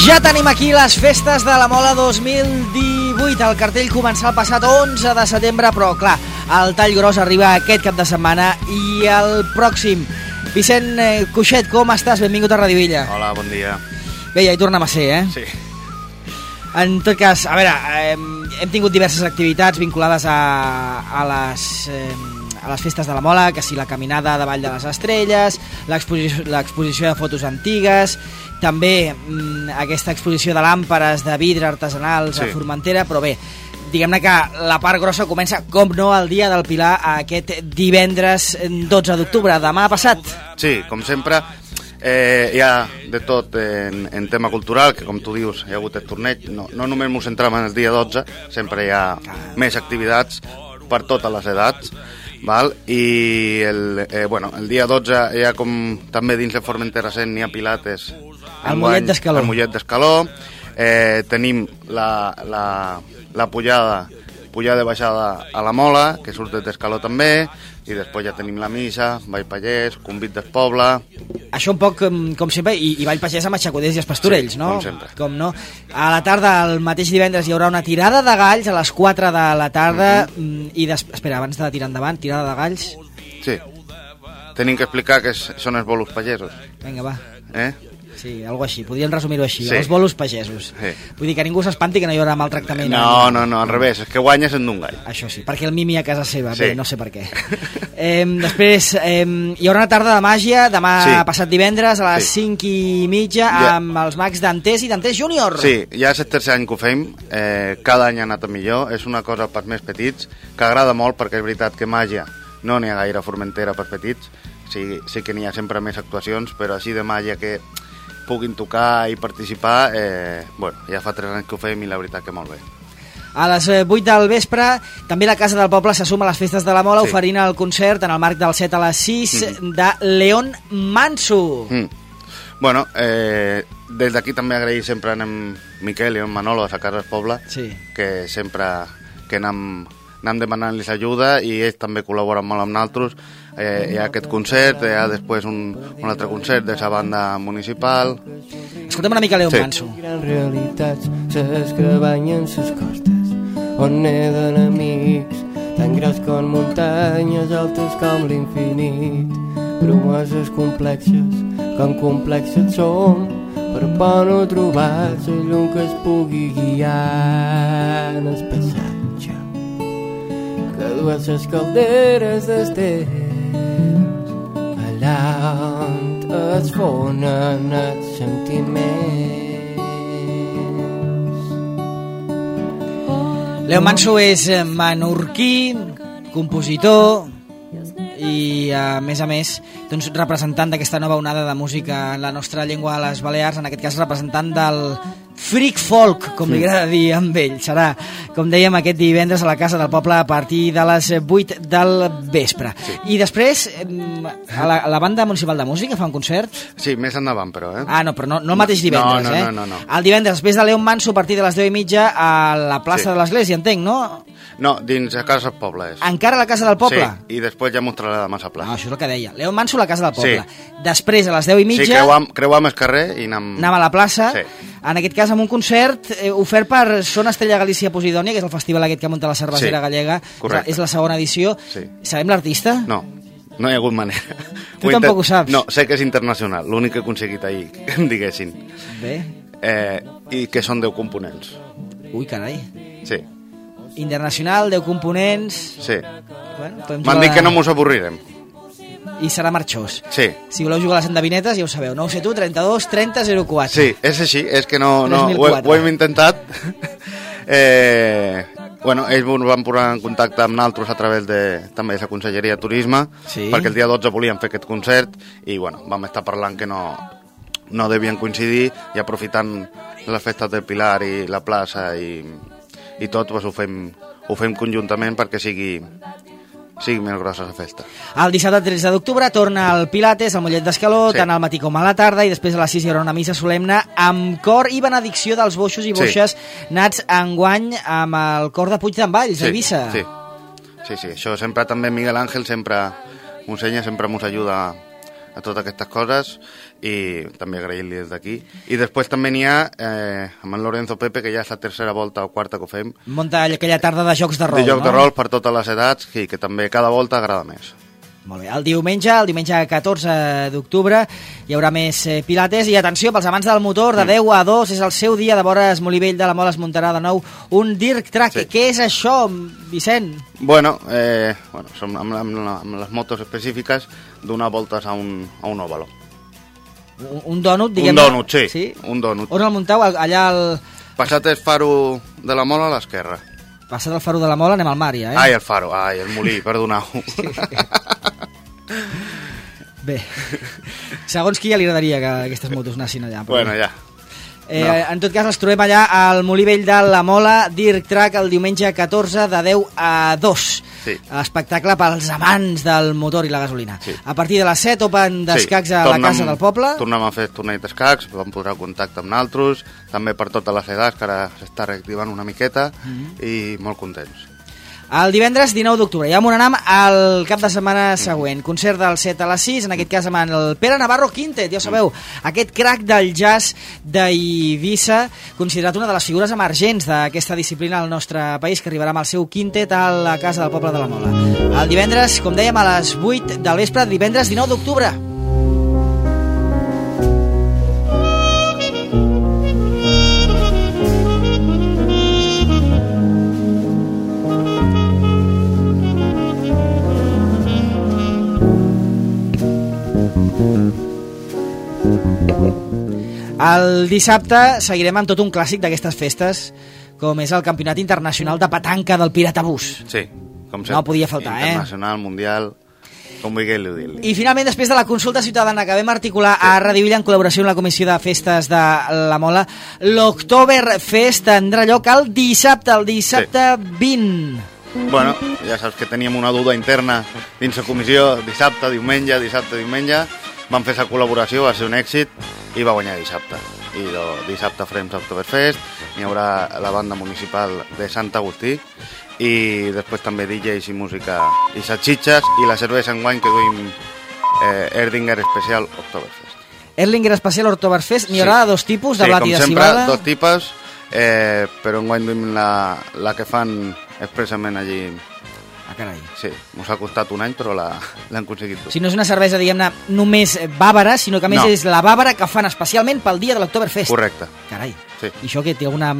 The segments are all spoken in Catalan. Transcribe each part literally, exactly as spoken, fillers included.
Ja tenim aquí les festes de la Mola dos mil divuit. El cartell començà el passat onze de setembre, però clar, el tall gros arriba aquest cap de setmana i el pròxim. Vicent Cuixet, com estàs? Benvingut a Radio Illa. Hola, bon dia. Bé, ja hi tornem a ser, eh? Sí. En tot cas, a veure, hem, hem tingut diverses activitats vinculades a, a les... Eh, a les festes de la Mola, que si la caminada davall de les estrelles, l'exposició, l'exposició de fotos antigues, també mmm, aquesta exposició de làmperes de vidre artesanals sí. a Formentera, però bé, diguem-ne que la part grossa comença, com no, el dia del Pilar, aquest divendres dotze d'octubre, demà passat. Sí, com sempre, eh, hi ha de tot en, en tema cultural, que com tu dius, hi ha hagut el torneig, no, no només ens centrem en el dia dotze, sempre hi ha més activitats per totes les edats, val? I el, eh, bueno, el dia dotze hi ha com també dins de Formentera cent n'hi ha pilates al Mollet d'Escaló, al Mollet d'Escaló. Eh, tenim la, la, la pujada pujada i baixada a la Mola, que surt d'Escaló també, i després ja tenim la missa, Ball Pallès, convit del poble. Això un poc com, com sempre, i, i Ball Pallès amb aixacoders i els pastorells, sí, no? Com sempre. Com no? A la tarda, el mateix divendres, hi haurà una tirada de galls a les quatre de la tarda, mm-hmm. i des... espera, abans de tirar endavant, tirada de galls. Sí. Tenim que explicar què són els bolos pagesos. Vinga, va. Eh? Sí, algo així, podríem resumir-ho així, sí. els bolos pagesos. Sí. Vull dir que ningú s'espanti que no hi haurà maltractament. No, no, no, al revés, és que guanyes en un gall. Això sí, perquè el mimi a casa seva, sí. bé, no sé per què. eh, després, eh, hi haurà una tarda de màgia, demà sí. passat divendres a les sí. cinc i mitja, ja. amb els mags d'Antès i d'Antès Júnior. Sí, ja és el tercer any que ho fem, eh, cada any ha anat a millor, és una cosa per més petits, que agrada molt perquè és veritat que màgia no n'hi ha gaire a Formentera per petits, sí, sí que n'hi ha sempre més actuacions, però així de màgia que puguin tocar i participar, eh, bueno, ja fa tres anys que ho fem i la veritat que molt bé. A les vuit del vespre, també la Casa del Poble se suma a les festes de la Mola, sí. oferint el concert en el marc del set a les sis mm. de León Manso. Mm. Bueno, eh, des d'aquí també agrair sempre a en Miquel i en Manolo a la Casa del Poble, sí. que sempre que anem, anem demanant-los ajuda i ells també col·laboren molt amb nosaltres. Eh, hi ha aquest concert, hi ha després un, un altre concert de la banda municipal. Escoltem una mica León sí. Manso. Gran realitats, ses cabanyes, ses costes, on neden amics, tan grans com muntanyes, altes com l'infinit, promeses complexes, com complexes som, per por no trobar la llum que es pugui guiar en el passatge, que dues ses calderes del temps, allà es fonen els sentiments. León Manso és menorquí, compositor i, a més a més, doncs, representant d'aquesta nova onada de música en la nostra llengua a les Balears, en aquest cas representant del freak folk, com li agrada dir amb ell. Serà, com dèiem, aquest divendres a la Casa del Poble a partir de les vuit del vespre. Sí. I després, a la, a la banda municipal de música fa un concert? Sí, més endavant, però, eh? Ah, no, però no, no el mateix divendres, no, no, eh? No, no, no, no. El divendres, després de León Manso, a partir de les deu i mitja, a la plaça sí. de l'Església, entenc, no? No, dins la Casa del Poble és. Encara a la Casa del Poble? Sí, i després ja m'ho traslladem a la plaça. No, això és el que deia. León Manso a la Casa del Poble. Sí. Després, a les deu i mitja... Sí, creuam, creuam el carrer i anem... Anem a la plaça. Sí. En aquest cas, amb un concert eh, ofert per Son Estrella Galícia Posidònia, que és el festival aquest que munta la cervesera sí. gallega. Correcte. És la segona edició. Sí. Sabem l'artista? No, no hi ha hagut manera. Tu ho tampoc ho saps? No, sé que és internacional, l'únic que he aconseguit ahir, que em diguessin. Bé. Eh, I que són deu components. Ui, carai. Sí. Internacional, deu components... Sí. Bueno, m'han dit que no mos avorrirem. I serà marxós. Sí. Si voleu jugar a les endevinetes, ja ho sabeu. nou set u, trenta-dos, trenta, zero quatre. Sí, és així, és que no, no ho, ho hem intentat. eh, bueno, ells ens van posar en contacte amb nosaltres a través de també de la Conselleria de Turisme, sí. perquè el dia dotze volíem fer aquest concert i bueno, vam estar parlant que no, no devien coincidir i aprofitant les festes del Pilar i la plaça i, i tot, doncs ho fem, ho fem conjuntament perquè sigui... sigui més grossa la festa. El dissabte tretze d'octubre torna el Pilates al Mollet d'Escaló, sí. tant al matí com a la tarda, i després a les sis hi haurà una missa solemne amb cor i benedicció dels boixos i boixes sí. nats enguany amb el cor de Puig d'en Valls, sí. a Eivissa. Sí. sí, sí, això sempre també Miguel Ángel sempre m'ho ensenya, sempre m'ho ajuda a totes aquestes coses, i també agrair-li des d'aquí. I després també n'hi ha eh, amb en Lorenzo Pepe, que ja és la tercera volta o quarta que ho fem. Munta aquella tarda de jocs de rol, de jocs no? de rol per totes les edats, i que també cada volta agrada més. Molt bé. El diumenge, el diumenge catorze d'octubre, hi haurà més eh, pilates, i atenció, pels amants del motor, de deu a dos és el seu dia, de vores Molivell de la Mola es muntarà de nou un Dirt Track. Sí. Què és això, Vicent? Bueno, eh, bueno som amb, amb, amb les motos específiques, donar voltes a un, a un òvalo. Un, un dònut, diguem-ne? Un dònut, sí, sí, un dònut. On el muntau? Allà al... Passat el faro de la Mola a l'esquerra. Passat el faro de la Mola anem al mar, ja, eh? Ai, el faro, ai, el molí, perdoneu. Sí. Bé, segons qui ja li agradaria que aquestes motos anessin allà. Però... Bueno, ja. Eh, no. En tot cas, els trobem allà al Molí Vell de la Mola, Dirt Track, el diumenge catorze de deu a dos. Sí. Espectacle pels amants del motor i la gasolina. Sí. A partir de les set, Open d'escacs sí. a tornem, la Casa del Poble. Tornem a fer torneig d'escacs, vam posar contacte amb naltros, també per totes les edats, que ara s'està reactivant una miqueta, mm-hmm. i molt contents. El divendres dinou d'octubre, ja m'ho anem al cap de setmana següent. Concert del set a les sis, en aquest cas amb el Pere Navarro Quintet, ja ho sabeu, aquest crack del jazz d'Eivissa, considerat una de les figures emergents d'aquesta disciplina al nostre país, que arribarà amb el seu quintet a la Casa del Poble de la Mola. El divendres, com dèiem, a les vuit del vespre, divendres dinou d'octubre. El dissabte seguirem amb tot un clàssic d'aquestes festes, com és el Campionat Internacional de Petanca del Piratabús. Sí, com sempre. No podia faltar, eh? Internacional, mundial, com vulgueu dir-li. I finalment, després de la consulta ciutadana que vam articular sí. a Radio Villa en col·laboració amb la Comissió de Festes de la Mola, l'Oktoberfest tindrà lloc el dissabte, el dissabte sí. vint. Bueno, ja saps que teníem una duda interna dins la comissió, dissabte, diumenge, dissabte, diumenge. Vam fer la col·laboració, va ser un èxit, i va guanyar dissabte. I do, dissabte farem l'Oktoberfest, n'hi haurà la banda municipal de Sant Agustí, i després també D Js i música i salsitxes, i la cervesa enguany que duim eh, Erdinger Especial Oktoberfest. Erdinger Especial Oktoberfest, n'hi haurà sí. dos tipus, de sí, blat i de cibada? Sí, com sempre, dos tipus, eh, però enguany duim la, la que fan expressament allí. Ah, carai. Sí, mos ha costat un any, però l'han aconseguit tot. Si no és una cervesa, diguem-ne, només bàvara, sinó que a més no. és la bàvara que fan especialment pel dia de l'Oktoberfest. Correcte. Carai. Sí. I això que té alguna...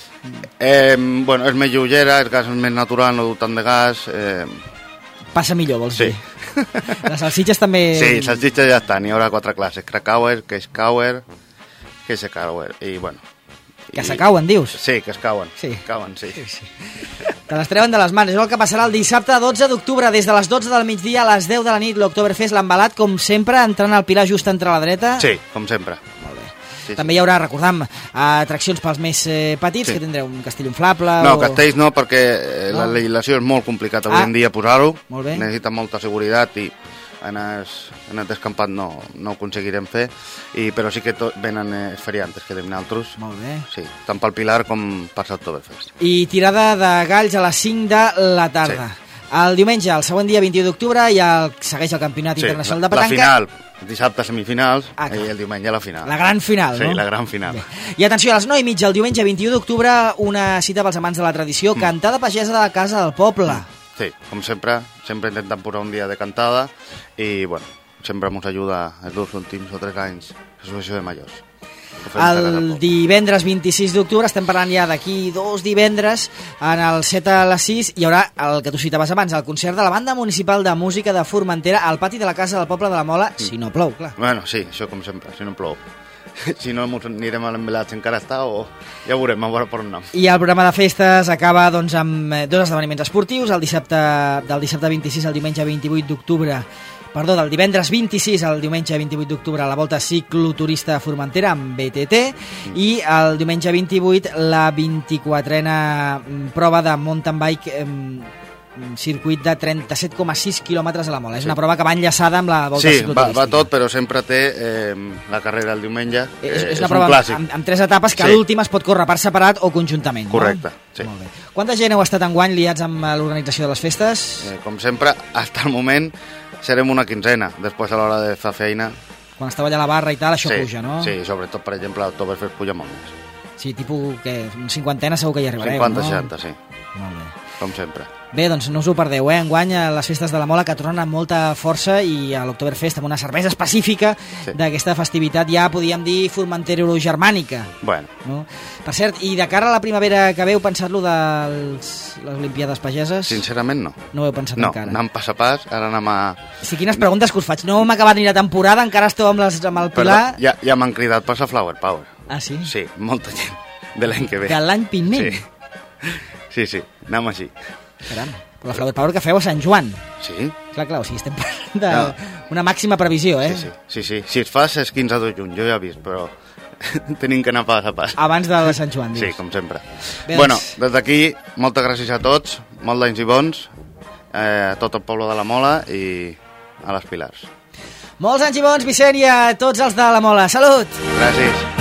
Eh, bueno, és més lleugera, el gas és més natural, no du tant de gas. Eh... Passa millor, vols sí. dir? Les salsitxes també... Sí, salsitxes ja estan, hi haurà quatre classes. Krakauer, Keiskauer, Keisekauer, i bueno... Que se cauen, dius? Sí, que es cauen. Sí. Cauen, sí. sí, sí. Te les treuen de les mans. És el que passarà el dissabte dotze d'octubre, des de les dotze del migdia a les deu de la nit. L'Oktoberfest, l'embalat, com sempre, entrant al pilar just entre la dreta. Sí, com sempre. Molt bé. Sí, també sí. hi haurà, recordam, atraccions pels més eh, petits, sí. que tindreu un castell inflable... No, o... castells no, perquè no. la legislació és molt complicat avui ah. en dia posar-ho. Molt bé. Necessita molta seguretat i en el, en el descampat no, no ho aconseguirem fer, i, però sí que to, venen eh, feriantes que tenim altres. Molt bé. Sí, tant pel Pilar com per l'Oktoberfest. I tirada de galls a les cinc de la tarda. Sí. El diumenge, el següent dia, vint-i-u d'octubre, ja segueix el Campionat sí, Internacional la, de Petanca. La final, dissabte semifinals, ah, i el diumenge la final. La gran final, sí, no? Sí, la gran final. Bé. I atenció, a les nou i mitja, el diumenge vint-i-u d'octubre, una cita pels amants de la tradició, mm. cantada pagesa de la Casa del Poble. Sí, com sempre, sempre intentem posar un dia de cantada, i, bueno, sempre ens ajuda els dos últims o tres anys l'Associació de Majors. El divendres vint-i-sis d'octubre, estem parlant ja d'aquí dos divendres, en el set a les sis hi haurà el que tu citaves abans, el concert de la Banda Municipal de Música de Formentera al pati de la Casa del Poble de la Mola, mm. si no plou, clar. Bueno, sí, això com sempre, si no plou. Si no, anirem a l'embelat si encara està, o ja veurem, a veure per on nom. I el programa de festes acaba doncs, amb dos esdeveniments esportius, el dissabte, del dissabte vint-i-sis al diumenge vint-i-vuit d'octubre, perdó, del divendres vint-i-sis al diumenge vint-i-vuit d'octubre a la Volta Cicloturista a Formentera amb B T T, mm. i el diumenge vint-i-vuit la vint-i-quatrena prova de mountain bike eh, circuit de trenta-set coma sis quilòmetres a la Mola. Sí. És una prova que va enllaçada amb la Volta sí, Cicloturística. Sí, va, va tot, però sempre té eh, la carrera el diumenge. Eh, és, és una és prova un clàssic. amb, amb tres etapes que sí. l'última es pot córrer per separat o conjuntament. Correcte, no? sí. Molt bé. Quanta gent heu estat enguany liats amb l'organització de les festes? Eh, com sempre, fins al moment, serem una quinzena. Després, a l'hora de fer feina... Quan estava allà a la barra i tal, això sí, puja, no? Sí, sobretot, per exemple, l'Oktoberfest puja molt més. Sí, tipus, què, cinquantena segur que hi arribareu, cinquanta, no? seixanta, sí. Molt bé. Com sempre. Bé, doncs no us ho perdeu, eh? Enguany a les festes de la Mola, que tornen amb molta força, i a l'Oktoberfest amb una cervesa específica sí. d'aquesta festivitat, ja podíem dir formentero-germànica. Bueno. No? Per cert, i de cara a la primavera que veu, pensat-lo de les Olimpiades Pageses? Sincerament no. No ho heu pensat no, encara? No, anem pas a pas, ara anem a... Sí, quines preguntes que us faig. No hem acabat ni la temporada, encara esteu amb, les, amb el Pilar... Perdó, ja, ja m'han cridat per la Flower Power. Ah, sí? Sí, molta gent, de l'any que ve. De l'any pinment? Sí, sí, sí, anem així. Caram, la Flower Power que feu a Sant Joan. Sí. Clar, clar, o sigui, estem parlant d'una no. màxima previsió, eh? Sí, sí, sí, sí. Si es fa és quinze de juny, jo ja he vist, però tenim que anar pas a pas. Abans de la Sant Joan, dius. Sí, com sempre. Bé, bueno, des d'aquí, moltes gràcies a tots, molts d'anys i bons, eh, a tot el poble de la Mola i a les Pilars. Molts anys i bons, Vicent, i a tots els de la Mola. Salut! Gràcies.